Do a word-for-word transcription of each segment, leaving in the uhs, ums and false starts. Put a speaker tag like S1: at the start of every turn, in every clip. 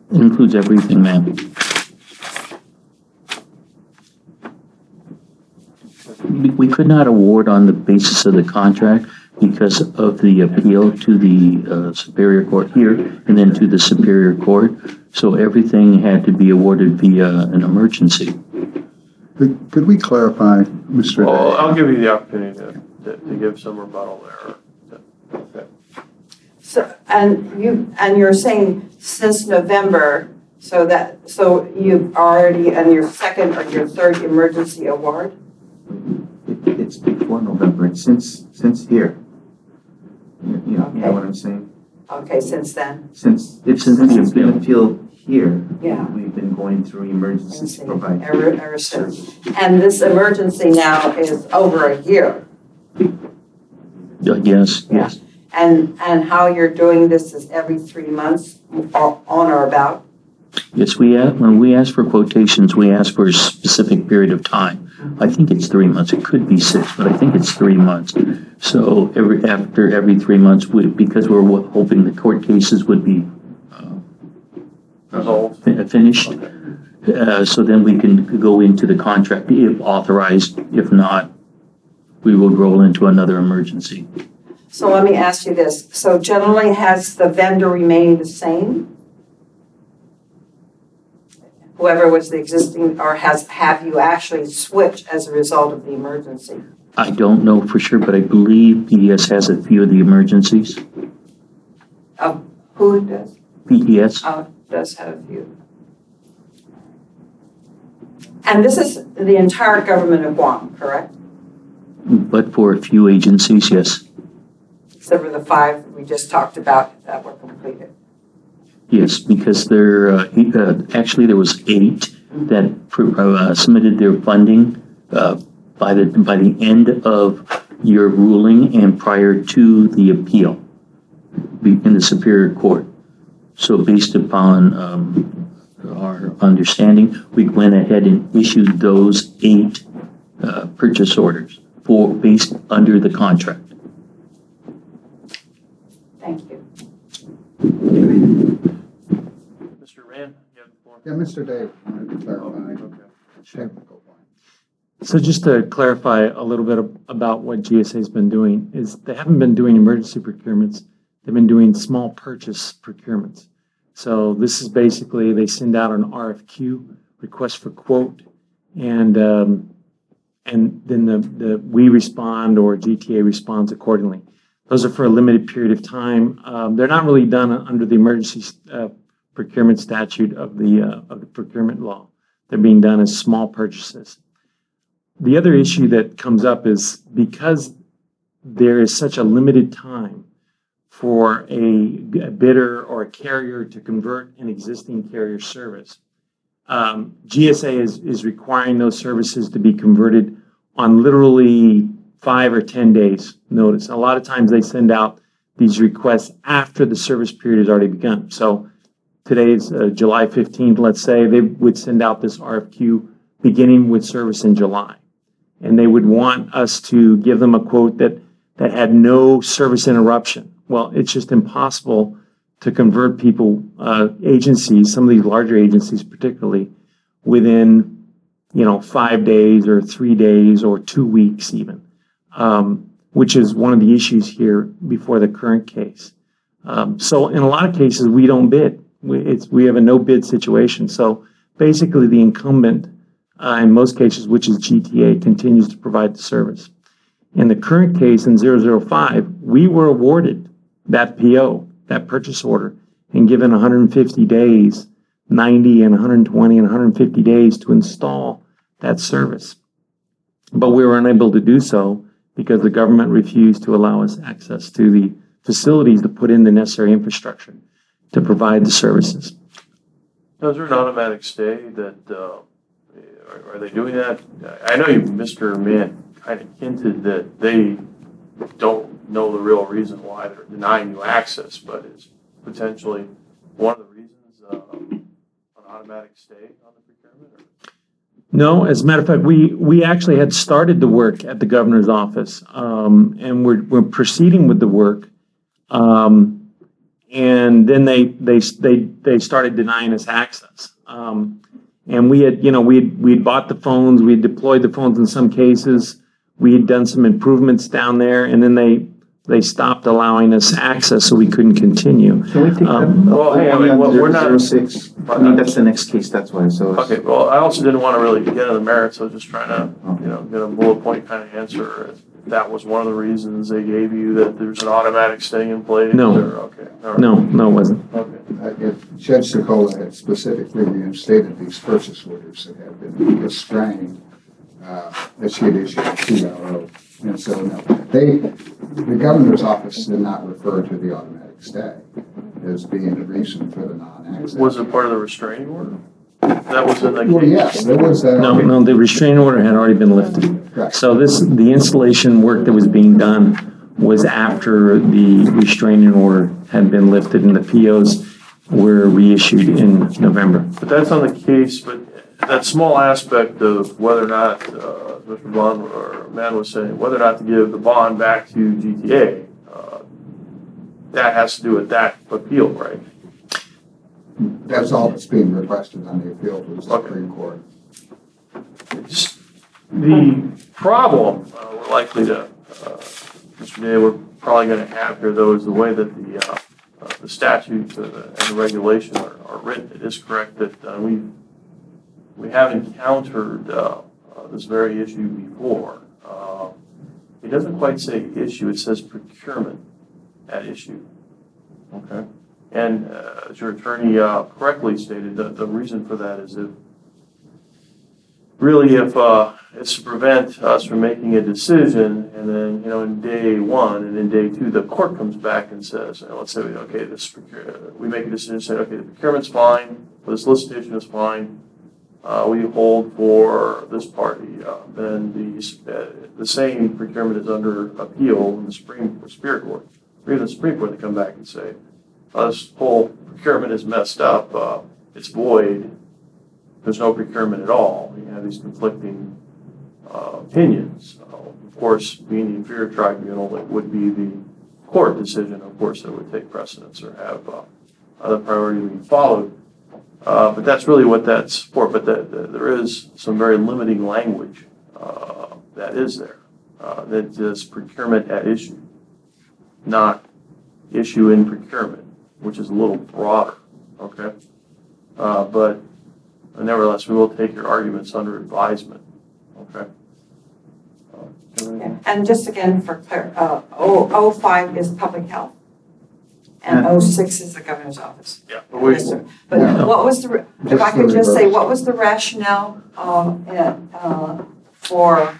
S1: It includes everything, ma'am. We, we could not award on the basis of the contract because of the appeal to the uh, Superior Court here and then to the Superior Court. So everything had to be awarded via an emergency.
S2: Could, could we clarify, Mister
S3: Well,
S2: Day?
S3: I'll give you the opportunity to, to, to give some rebuttal there. Okay.
S4: So, and you, and you're saying since November, so that, so you've already, on your second or your third emergency award?
S5: It, it's before November. It's since since here. You, you, know, you know what I'm saying?
S4: Okay, since then?
S5: Since it's
S1: Since
S5: since
S1: the
S5: it's been appealed here.
S4: Yeah.
S5: We've been going through emergencies to provide.
S4: Ever, ever since. And this emergency now is over a year.
S1: Uh, yes,
S4: Yeah.
S1: yes.
S4: And, and how you're doing this is every three months, or on or about?
S1: Yes, we ask, when we ask for quotations, we ask for a specific period of time. I think it's three months. It could be six, but I think it's three months. So every after every three months, we, because we're hoping the court cases would be uh,
S3: Resolved.
S1: fin- finished, uh, so then we can go into the contract if authorized. If not, we will roll into another emergency.
S4: So let me ask you this. So generally, has the vendor remained the same? Whoever was the existing, or has, have you actually switched as a result of the emergency?
S1: I don't know for sure, but I believe P D S has a few of the emergencies.
S4: Oh, who does?
S1: P D S.
S4: Oh, does have a few. And this is the entire government of Guam, correct?
S1: But for a few agencies, yes.
S4: Except for the five we just talked about that were completed.
S1: Yes, because there, uh, uh, actually there was eight that uh, submitted their funding uh, by the, by the end of your ruling and prior to the appeal in the Superior Court. So based upon um, our understanding, we went ahead and issued those eight uh, purchase orders for, based under the contract.
S4: Thank you.
S3: Mister Rand, you have the floor.
S2: Yeah, Mister Day wanted to clarify
S3: Okay.
S2: a technical point.
S6: So just to clarify a little bit about what G S A has been doing, is they haven't been doing emergency procurements. They've been doing small purchase procurements. So this is basically, they send out an R F Q, request for quote, and um, and then the, the we respond or G T A responds accordingly. Those are for a limited period of time. Um, they're not really done under the emergency uh, procurement statute of the uh, of the procurement law. They're being done as small purchases. The other issue that comes up is because there is such a limited time for a, a bidder or a carrier to convert an existing carrier service, um, G S A is, is requiring those services to be converted on literally five or ten days notice. A lot of times they send out these requests after the service period has already begun. So today's uh, July fifteenth, let's say, they would send out this R F Q beginning with service in July. And they would want us to give them a quote that, that had no service interruption. Well, it's just impossible to convert people, uh, agencies, some of these larger agencies particularly, within, you know, five days or three days or two weeks even, um, which is one of the issues here before the current case. Um, so in a lot of cases, we don't bid. We, it's, we have a no bid situation. So basically the incumbent, uh, in most cases, which is G T A, continues to provide the service. In the current case in zero zero five, we were awarded that P O, that purchase order, and given one hundred fifty days, ninety and one hundred twenty and one hundred fifty days to install that service. But we were unable to do so because the government refused to allow us access to the facilities to put in the necessary infrastructure to provide the services.
S3: Now, is there an automatic stay that, uh, are, are they doing that? I know you, Mister Mann, kind of hinted that they don't know the real reason why they're denying you access, but is potentially one of the reasons uh, an automatic stay on the procurement? Or?
S6: No, as a matter of fact, we, we actually had started the work at the governor's office, um, and we're, we're proceeding with the work. Um, and then they, they, they, they started denying us access. Um, and we had, you know, we had, we had bought the phones, we had deployed the phones in some cases. We had done some improvements down there, and then they, they stopped allowing us access, so we couldn't continue.
S5: Can we take that?
S6: Um,
S3: well, hey, I mean, what- we're not-
S5: Zero six, I mean, that's the next case, that's why, so. it's-
S3: Okay, well, I also didn't want to really get into the merits, I was just trying to, you know, get a bullet point kind of answer. If that was one of the reasons they gave you that there's an automatic stay in place?
S6: No.
S3: or- Okay, all right.
S6: No, no, it wasn't.
S3: Okay.
S2: Uh, If Judge Secola had specifically reinstated these purchase orders that had been restrained, uh, that she had issued a T R O. And so, no, they, the governor's office did not refer to the automatic stay as being the reason for the non-access.
S3: Was it part of the restraining order? That was in the case?
S2: Well, yes, there was that.
S6: No, no, the restraining order had already been lifted.
S2: Correct.
S6: So this, the installation work that was being done was after the restraining order had been lifted and the P Os were reissued in November.
S3: But that's on the case, but that small aspect of whether or not, uh, Mister Bond or Matt was saying, whether or not to give the bond back to G T A, uh, that has to do with that appeal, right?
S2: That's all that's being requested on the appeal to the
S3: Okay.
S2: Supreme Court.
S3: Just the problem uh, we're likely to, uh, Mister Day, we're probably going to have here, though, is the way that the uh, uh, the statute uh, and the regulation are, are written. It is correct that uh, we we have encountered uh, uh, this very issue before. Uh, it doesn't quite say issue; it says procurement at issue. Okay, and uh, as your attorney uh, correctly stated, the, the reason for that is if really if uh, it's to prevent us from making a decision, and then, you know, in day one and in day two, the court comes back and says, you know, let's say, we, okay, this procure, we make a decision, say, okay, the procurement's fine, or the solicitation is fine, uh, we hold for this party, uh, then the uh, the same procurement is under appeal in the Supreme or Superior Court, or even the Supreme Court. They come back and say, oh, this whole procurement is messed up, uh, it's void. There's no procurement at all. You have these conflicting uh, opinions. Uh, of course, being the inferior tribunal, it would be the court decision, of course, that would take precedence or have uh, other priority being followed. Uh, but that's really what that's for. But the, the, there is some very limiting language uh, that is there. Uh, that is procurement at issue, not issue in procurement, which is a little broader. Okay, uh, but. Nevertheless, we will take your arguments under advisement, okay? Uh,
S4: Yeah. And just again for clear, uh, oh five is public health, and oh six is the governor's office.
S3: Yeah, but we,
S4: Yes, sir. But
S2: No.
S4: what was the, ra- if
S2: Just
S4: I
S2: the
S4: could just say,
S2: reverse.
S4: what was the rationale, um, in, uh, for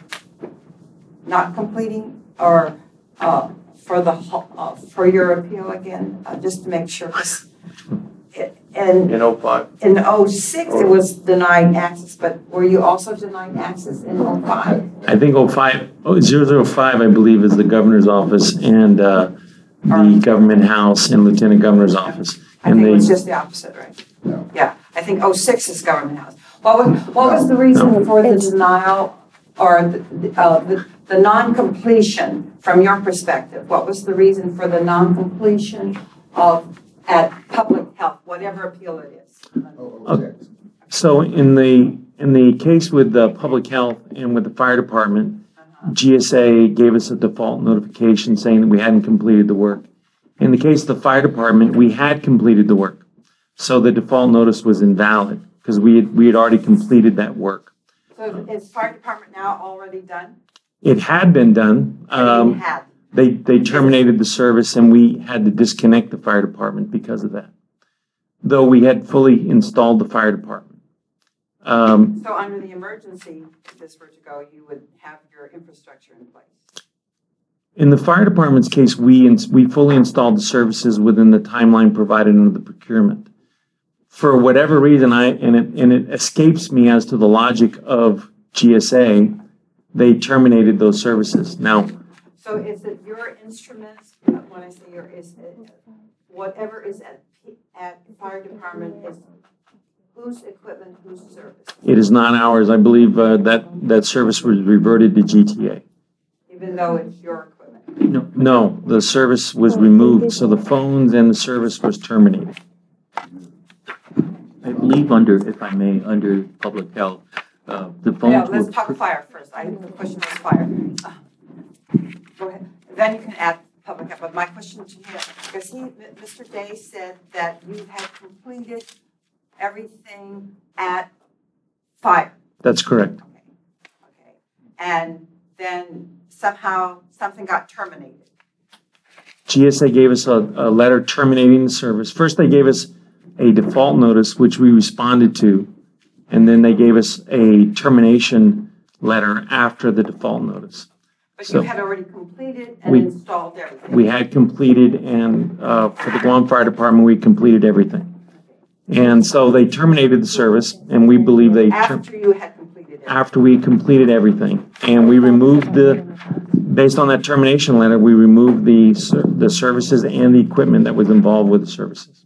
S4: not completing, or, uh, for the, ho- uh, for your appeal again, uh, just to make sure, 'cause it- and
S3: in oh five,
S4: in oh six, it was denying access, but were you also denying access in oh five?
S6: I think oh five, oh, zero zero five, I believe, is the governor's office and uh, the government house and lieutenant governor's office.
S4: I
S6: And
S4: think it was
S6: they,
S4: just the opposite, right?
S2: No.
S4: Yeah, I think oh six is government house. What was, what was the reason for the denial, or the, uh, the, the non-completion, from your perspective? What was the reason for the non-completion of, at public health, whatever appeal it is?
S2: Oh, oh, six.
S6: so in the, in the case with the public health and with the fire department, G S A gave us a default notification saying that we hadn't completed the work. In the case of the fire department, we had completed the work. So the default notice was invalid because we had, we had already completed that work.
S4: So is fire department now already done?
S6: It had been done.
S4: Or you
S6: Um,
S4: had?
S6: They, they terminated the service and we had to disconnect the fire department because of that. Though we had fully installed the fire department. Um,
S4: So under the emergency, if this were to go, you would have your infrastructure in place?
S6: in the fire department's case, we, ins- we fully installed the services within the timeline provided under the procurement. For whatever reason, I, and it, and it escapes me as to the logic of G S A, they terminated those services. Now,
S4: So is it your instruments, uh, when I say your, is it, whatever is at, P- at fire department is whose equipment, whose service?
S6: it is not ours. I believe uh, that, that service was reverted to G T A.
S4: Even though it's your equipment?
S1: No,
S6: No, the service was removed, so the phones and the service was terminated.
S1: I believe under, if I may, under public health, uh, the
S4: Yeah,
S1: phones were.
S4: let's talk fire first. I, the question was fire. Uh, Go ahead. Then you can add public health, but my question to him, because he, Mister Day said that you had completed everything at fire.
S6: That's correct.
S4: Okay. Okay. And then somehow something got terminated.
S6: G S A gave us a, a letter terminating the service. First, they gave us a default notice, which we responded to, and then they gave us a termination letter after the default notice.
S4: But
S6: So-
S4: you had already completed and
S6: We-
S4: installed everything.
S6: We had completed, and uh, for the Guam Fire Department, we completed everything. And so they terminated the service, and we believe they, ter-
S4: After you had completed it.
S6: after we completed everything. And we removed the, based on that termination letter, we removed the, ser- the services and the equipment that was involved with the services.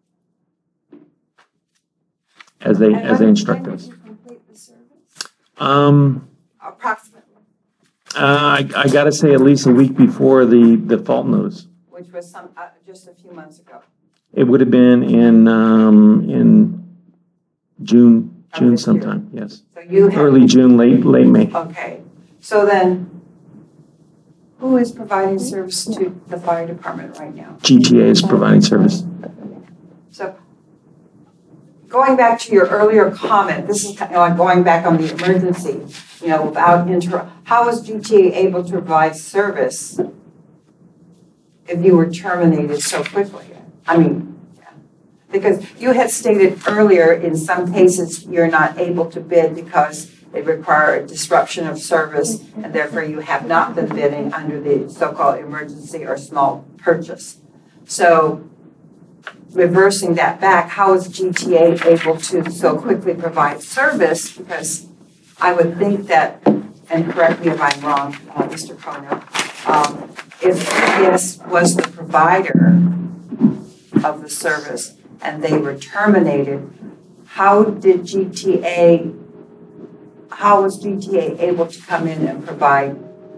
S6: As they,
S4: And
S6: as
S4: when-
S6: they instruct
S4: when
S6: us.
S4: did you complete the service?
S6: Um,
S4: Approximately,
S6: uh, I, I gotta say at least a week before the default notice.
S4: which was some, uh, just a few months ago.
S6: It would have been in, um, in June,
S4: Of
S6: June
S4: this year.
S6: sometime, yes.
S4: So you had.
S6: Early June, late, late May.
S4: Okay, so then, who is providing service to the fire department right now?
S6: G T A is providing service.
S4: So, going back to your earlier comment, this is kind of like going back on the emergency, you know, without inter, how was G T A able to provide service if you were terminated so quickly? I mean, yeah. Because you had stated earlier, in some cases, you're not able to bid because they require a disruption of service, and therefore you have not been bidding under the so-called emergency or small purchase. So, reversing that back, how is G T A able to so quickly provide service? Because I would think that, and correct me if I'm wrong, uh, Mister Kono, um, if P B S was the provider of the service and they were terminated, how did G T A, how was G T A able to come in and provide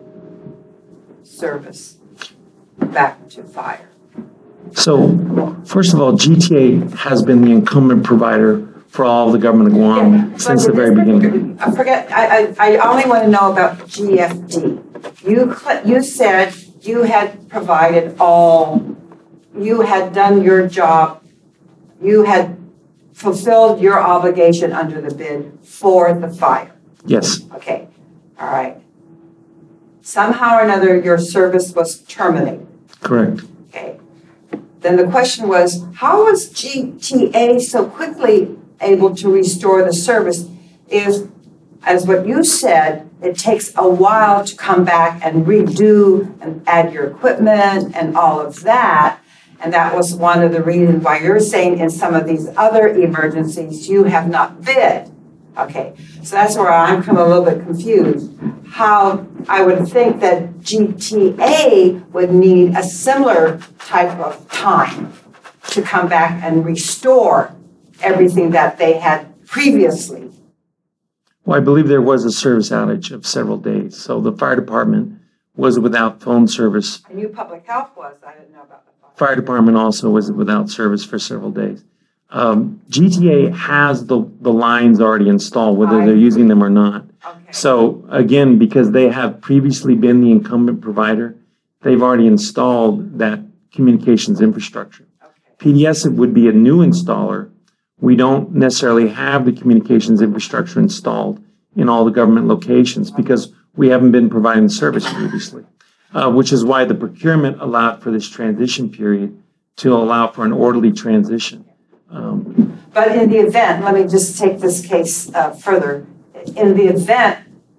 S4: service back to fire?
S6: So, first of all, G T A has been the incumbent provider for all of the government of
S4: Yeah,
S6: Guam
S4: but
S6: since the
S4: it
S6: very
S4: is-
S6: beginning.
S4: I forget, I, I, I only want to know about G F D. You, cl- you said you had provided all, you had done your job, you had fulfilled your obligation under the bid for the fire.
S6: Yes,
S4: Okay, all right. Somehow or another, your service was terminated.
S6: correct.
S4: Okay. Then the question was, how was G T A so quickly able to restore the service if, as what you said, it takes a while to come back and redo and add your equipment and all of that? And that was one of the reasons why you're saying in some of these other emergencies, you have not bid. Okay, so that's where I'm coming a little bit confused. How I would think that G T A would need a similar type of time to come back and restore everything that they had previously.
S6: Well, I believe there was a service outage of several days. So the fire department was without phone service.
S4: I knew public health was, I didn't know about the fire.
S6: Fire department also was without service for several days. Um, G T A has the, the lines already installed, whether they're using them or not.
S4: Okay,
S6: So again, because they have previously been the incumbent provider, they've already installed that communications infrastructure.
S4: okay.
S6: P D S would be a new installer. We don't necessarily have the communications infrastructure installed in all the government locations because we haven't been providing the service previously, uh, which is why the procurement allowed for this transition period to allow for an orderly transition. Um,
S4: But in the event, let me just take this case uh, further. In the event,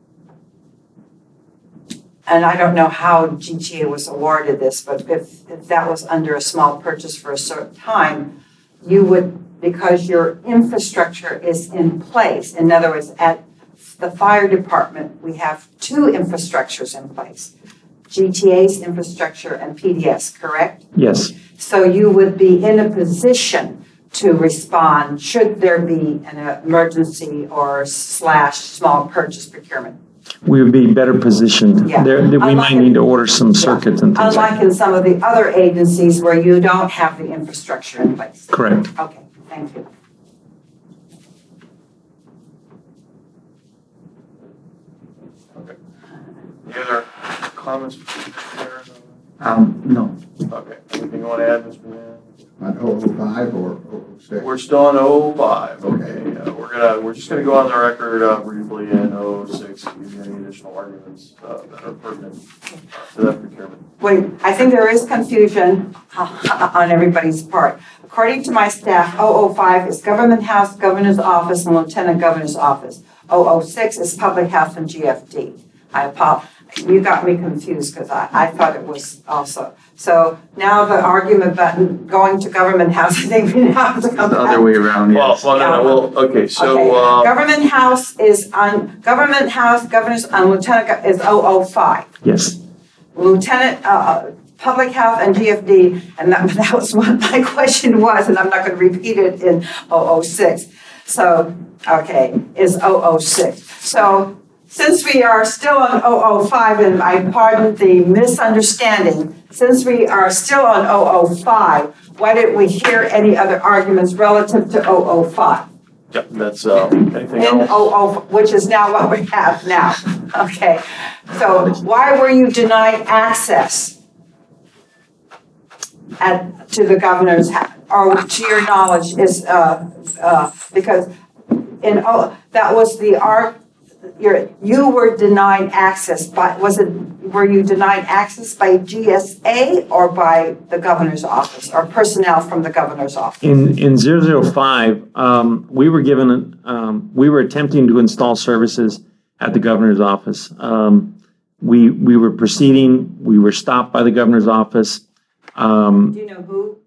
S4: and I don't know how G T A was awarded this, but if, if that was under a small purchase for a certain time, you would, because your infrastructure is in place, in other words, at the fire department, we have two infrastructures in place. G T A's infrastructure and P D S, correct?
S6: yes,
S4: So you would be in a position to respond should there be an emergency or slash small purchase procurement.
S6: we would be better positioned.
S4: Yeah.
S6: There, we
S4: Unlike
S6: might
S4: in-
S6: need to order some circuits and things like
S4: Unlike in some of the other agencies where you don't have the infrastructure in place.
S6: Correct.
S4: Okay, thank you.
S3: Any other comments? Mister
S5: Um, no,
S3: Okay, anything you want to add, Mister Mann?
S2: On oh oh five or oh oh six?
S3: We're still on oh five, okay. Uh, We're gonna, we're just gonna go on the record uh, briefly in oh six, give you any additional arguments uh, that are pertinent uh, to that procurement.
S4: Wait, I think there is confusion on everybody's part. According to my staff, oh oh five is Government House, Governor's Office, and Lieutenant Governor's Office. oh oh six is Public Health and G F D. I apologize. You got me confused because I, I thought it was also. So now the argument about going to Government House, I think we now have to come
S5: the
S4: back.
S5: other way around,
S3: Well,
S5: yes.
S3: well, no, no, well, okay,
S4: Okay,
S3: so, uh,
S4: Government House is on, Government House, Governor's, and Lieutenant Go- is oh oh five.
S6: Yes.
S4: Lieutenant, uh, Public Health and G F D, and that, that was what my question was, and I'm not gonna repeat it in oh oh six. So, okay, is oh oh six. So, since we are still on oh oh five, and I pardon the misunderstanding, since we are still on oh oh five, why didn't we hear any other arguments relative to oh oh five?
S3: yep, that's, uh, anything
S4: In
S3: else?
S4: oh oh, which is now what we have now. Okay, so why were you denied access at, to the governor's house, or to your knowledge is, uh, uh, because in, oh, that was the art, your, you were denied access by, was it, were you denied access by G S A or by the governor's office, or personnel from the governor's office?
S6: In, in zero zero five, um, we were given, um, we were attempting to install services at the governor's office. Um, we, we were proceeding, we were stopped by the governor's office. Um,
S4: Do you know who?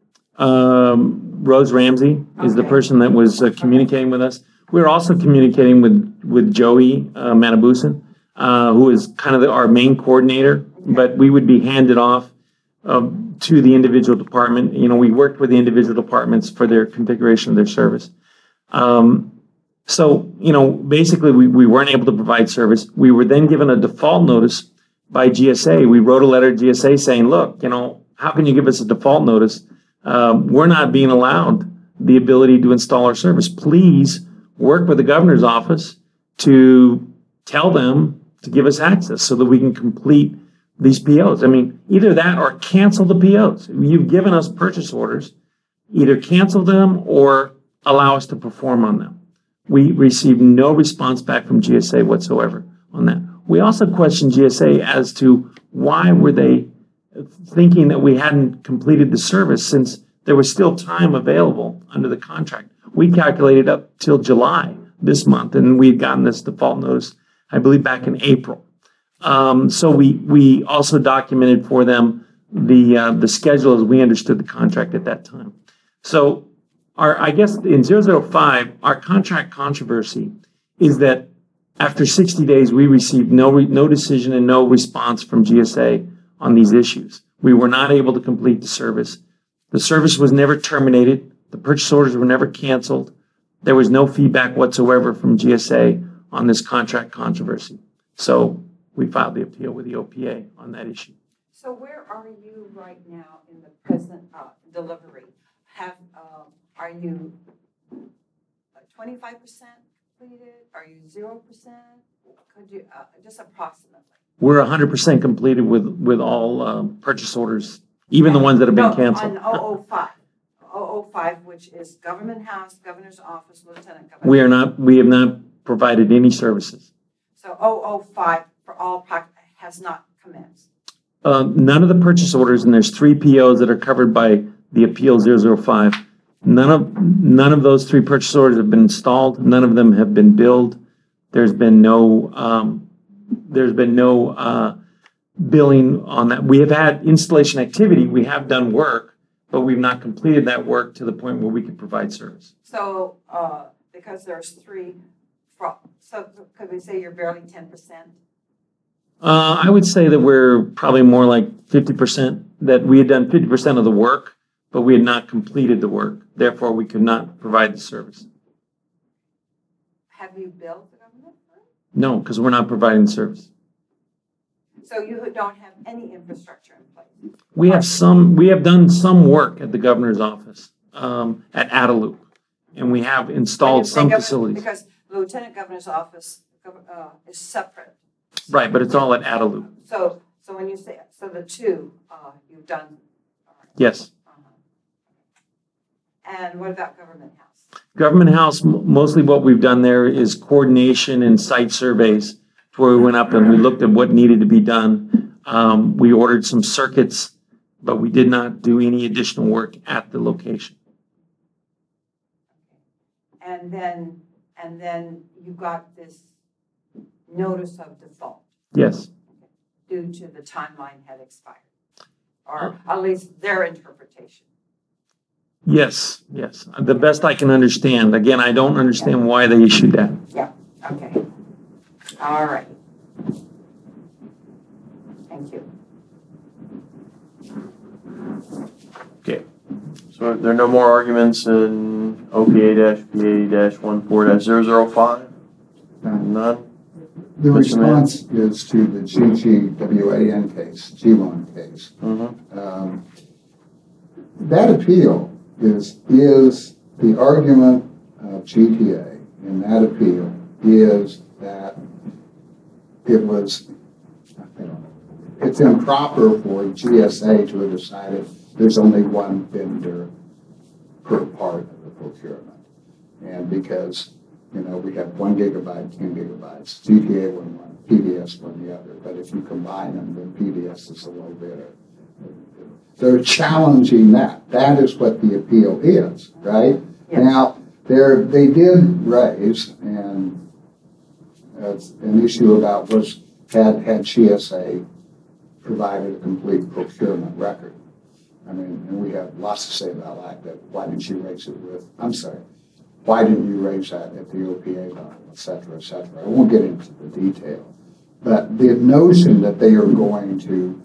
S6: um, Rose Ramsey is the
S4: Okay.
S6: person that was uh, communicating with us. We were also communicating with, with Joey uh, Manabusan, uh, who is kind of the, our main coordinator, but we would be handed off um, to the individual department. You know, we worked with the individual departments for their configuration of their service. Um, so, you know, basically we, we weren't able to provide service. We were then given a default notice by G S A. We wrote a letter to G S A saying, look, you know, how can you give us a default notice? Um, we're not being allowed the ability to install our service. Please work with the governor's office to tell them to give us access so that we can complete these P Os. I mean, either that or cancel the P Os. You've given us purchase orders, either cancel them or allow us to perform on them. We received no response back from G S A whatsoever on that. We also questioned G S A as to why were they thinking that we hadn't completed the service since there was still time available under the contract. We calculated up till July this month, and we had gotten this default notice, I believe, back in April. Um, so we we also documented for them the uh, the schedule as we understood the contract at that time. So our I guess in zero zero five, our contract controversy is that after sixty days, we received no re- no decision and no response from G S A on these issues. We were not able to complete the service. The service was never terminated. The purchase orders were never canceled. There was no feedback whatsoever from G S A on this contract controversy. So we filed the appeal with the O P A on that issue.
S4: So where are you right now in the present uh, delivery? Have, uh, are you twenty-five percent completed? Are you zero percent? Could you, uh, just approximately?
S6: We're one hundred percent completed with, with all um, purchase orders, even the ones that have been
S4: No,
S6: canceled.
S4: on oh oh five. oh oh five, which is Government House, Governor's Office, Lieutenant Governor.
S6: We are not, we have not provided any services.
S4: So oh oh five for all prac- has not commenced.
S6: Uh, none of the purchase orders, and there's three P Os that are covered by the Appeal zero zero five. None of, none of those three purchase orders have been installed. None of them have been billed. There's been no, um, there's been no, uh, billing on that. We have had installation activity. We have done work, but we've not completed that work to the point where we can provide service.
S4: So, uh, because there's three, fro- so could we say you're barely ten percent?
S6: Uh, I would say that we're probably more like fifty percent, that we had done fifty percent of the work, but we had not completed the work. Therefore, we could not provide the service.
S4: Have you billed the government?
S6: No, because we're not providing service.
S4: So you don't have any infrastructure in place?
S6: We have some, we have done some work at the governor's office, um, at Adelup. And we have
S4: When you
S6: installed
S4: say
S6: some
S4: governor-
S6: facilities.
S4: Because Lieutenant Governor's office uh, is separate.
S6: Right, but it's all at Adelup.
S4: So, so when you say, so the two, uh, you've done. all right.
S6: Yes.
S4: Uh-huh. And what about Government House?
S6: Government House, m- mostly what we've done there is coordination and site surveys, to where we went up and we looked at what needed to be done. Um, we ordered some circuits, but we did not do any additional work at the location.
S4: And then, and then you got this notice of default
S6: Yes,
S4: due to the timeline had expired, or at least their interpretation.
S6: yes, yes. The best I can understand. Again, I don't understand why they issued that.
S4: Okay. All right. Thank you.
S3: Okay. So there are no more arguments in O P A P A fourteen zero zero five? None?
S2: The
S3: Mister Mayor?
S2: response is to the G G W A N case, G one case.
S3: Mm-hmm.
S2: Um, That appeal is, is the argument of G T A in that appeal is that it was, I don't know, it's improper for G S A to have decided there's only one vendor per part of the procurement. And because, you know, we have one gigabyte, ten gigabytes, G T A one one, P D S one the other, but if you combine them, then P D S is a low bidder. They're challenging that. That is what the appeal is, right?
S4: Yes.
S2: Now, there, they did raise, and that's an issue about was, had, had G S A provided a complete procurement record. I mean, and we have lots to say about that, that why didn't you raise it with, I'm sorry, why didn't you raise that at the O P A level, et cetera, et cetera. I won't get into the detail. But the notion that they are going to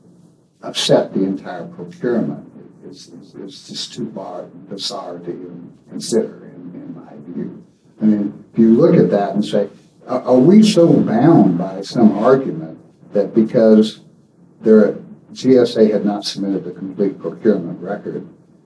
S2: upset the entire procurement is, is, is just too far bizarre to even consider in, in my view. I mean, if you look at that and say, are, are we so bound by some argument that because there, G S A had not submitted the complete procurement record,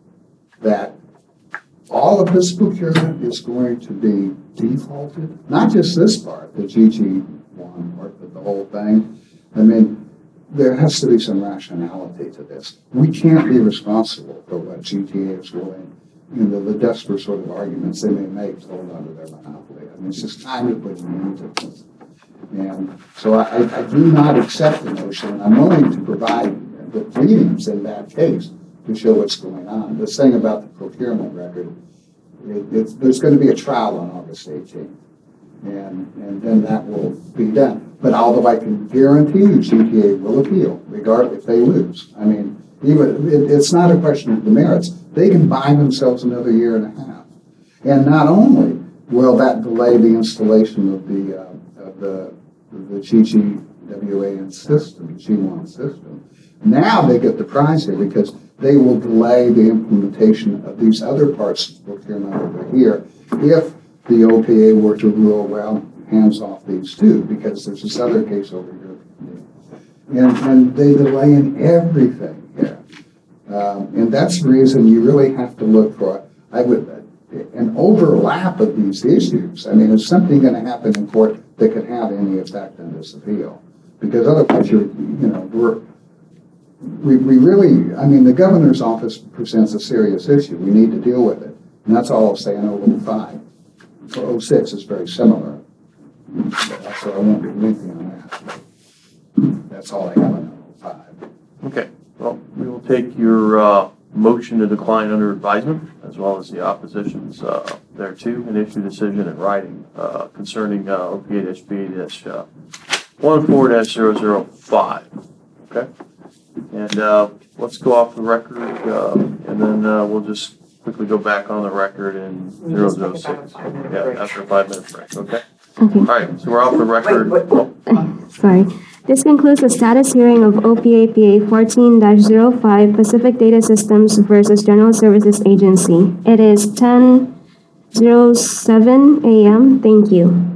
S2: that all of this procurement is going to be defaulted? Not just this part, the G G one part, but the whole thing. I mean, there has to be some rationality to this. We can't be responsible for what G T A is willing, you know, the desperate sort of arguments they may make to hold on to their monopoly. I mean, it's just time to put an end to this. And so I, I do not accept the notion, and I'm willing to provide the pleadings in that case to show what's going on. This thing about the procurement record, it, it's, there's going to be a trial on August eighteenth, and, and then that will be done. But although I can guarantee you G T A will appeal, regardless if they lose. I mean, even it, it's not a question of the merits. They can buy themselves another year and a half. And not only will that delay the installation of the uh, of the the G G W A N system, G one system, now they get the prize here because they will delay the implementation of these other parts of procurement over here if the O P A were to rule, well, hands off these two, because there's this other case over here. And, and they delay in everything here. Um, and that's the reason you really have to look for, I would, an overlap of these issues. I mean, is something going to happen in court that could have any effect on this appeal? Because otherwise, you're, you know, we're, we, we really, I mean, the governor's office presents a serious issue. We need to deal with it. And that's all I'll say on oh five. For oh six, it's very similar. So I won't be lengthy on that. That's all I have on oh five.
S3: Okay, well, we will take your uh, motion to decline under advisement, as well as the opposition's uh, thereto, and issue decision in writing uh, concerning uh, O P A P A fourteen zero zero five. Okay? And uh, let's go off the record, uh, and then uh, we'll just quickly go back on the record in zero zero six. Yeah, after a five-minute break, okay?
S7: Okay.
S3: All right, so we're off the record.
S4: Wait, wait.
S7: Sorry. This concludes the status hearing of O P A P A fourteen dash zero five Pacific Data Systems versus General Services Agency. It is ten oh seven a m Thank you.